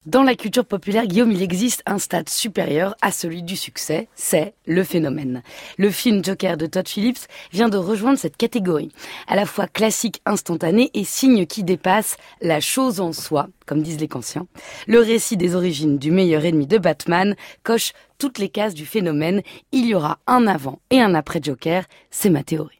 Dans la culture populaire, Guillaume, il existe un stade supérieur à celui du succès, c'est le phénomène. Le film Joker de Todd Phillips vient de rejoindre cette catégorie, à la fois classique, instantané et signe qui dépasse la chose en soi, comme disent les Kantiens. Le récit des origines du meilleur ennemi de Batman coche toutes les cases du phénomène. Il y aura un avant et un après Joker, c'est ma théorie.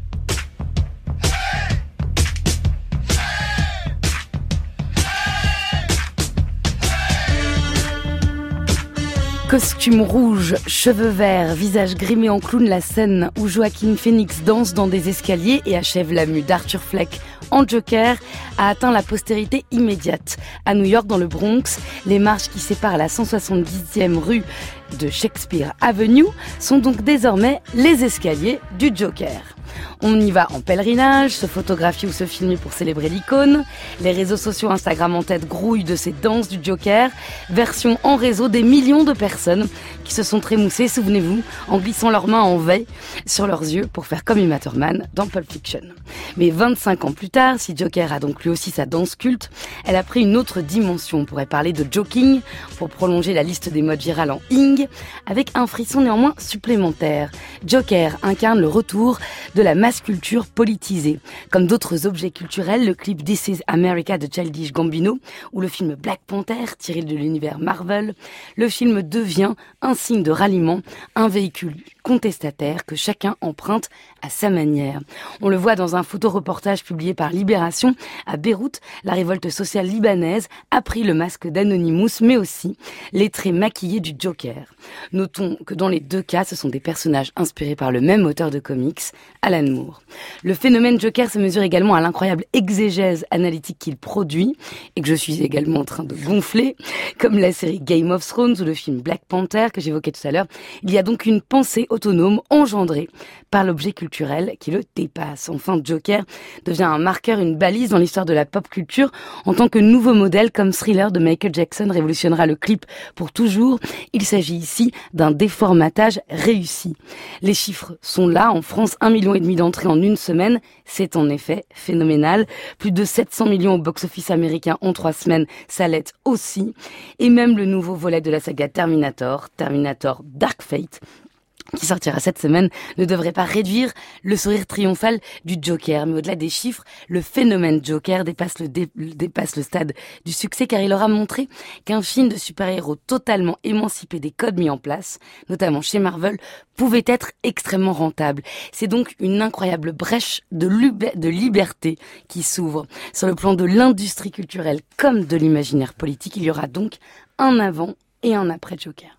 Costume rouge, cheveux verts, visage grimé en clown, la scène où Joaquin Phoenix danse dans des escaliers et achève la mue d'Arthur Fleck en Joker a atteint la postérité immédiate. À New York, dans le Bronx, les marches qui séparent la 170e rue de Shakespeare Avenue sont donc désormais les escaliers du Joker. On y va en pèlerinage, se photographier ou se filmer pour célébrer l'icône. Les réseaux sociaux, Instagram en tête, grouillent de ces danses du Joker. Version en réseau des millions de personnes qui se sont trémoussées, souvenez-vous, en glissant leurs mains en V sur leurs yeux pour faire comme Uma Thurman dans Pulp Fiction. Mais 25 ans plus tard, si Joker a donc lui aussi sa danse culte, elle a pris une autre dimension. On pourrait parler de joking pour prolonger la liste des modes virales en ing, avec un frisson néanmoins supplémentaire. Joker incarne le retour de la mass culture politisée. Comme d'autres objets culturels, le clip This is America de Childish Gambino ou le film Black Panther tiré de l'univers Marvel, le film devient un signe de ralliement, un véhicule contestataire que chacun emprunte à sa manière. On le voit dans un photoreportage publié par Libération. À Beyrouth, la révolte sociale libanaise a pris le masque d'Anonymous, mais aussi les traits maquillés du Joker. Notons que dans les deux cas, ce sont des personnages inspirés par le même auteur de comics, Alan Moore. Le phénomène Joker se mesure également à l'incroyable exégèse analytique qu'il produit, et que je suis également en train de gonfler, comme la série Game of Thrones ou le film Black Panther que j'évoquais tout à l'heure. Il y a donc une pensée autonome engendrée par l'objet culturel qui le dépasse. Enfin, Joker devient un marqueur, une balise dans l'histoire de la pop culture en tant que nouveau modèle, comme Thriller de Michael Jackson révolutionnera le clip pour toujours. Il s'agit ici d'un déformatage réussi. Les chiffres sont là. En France, 1,5 million d'entrées en une semaine. C'est en effet phénoménal. Plus de 700 millions au box-office américain en 3 semaines. Ça l'est aussi. Et même le nouveau volet de la saga Terminator Dark Fate, qui sortira cette semaine, ne devrait pas réduire le sourire triomphal du Joker. Mais au-delà des chiffres, le phénomène Joker dépasse le stade du succès, car il aura montré qu'un film de super-héros totalement émancipé des codes mis en place, notamment chez Marvel, pouvait être extrêmement rentable. C'est donc une incroyable brèche de liberté qui s'ouvre. Sur le plan de l'industrie culturelle comme de l'imaginaire politique, il y aura donc un avant et un après Joker.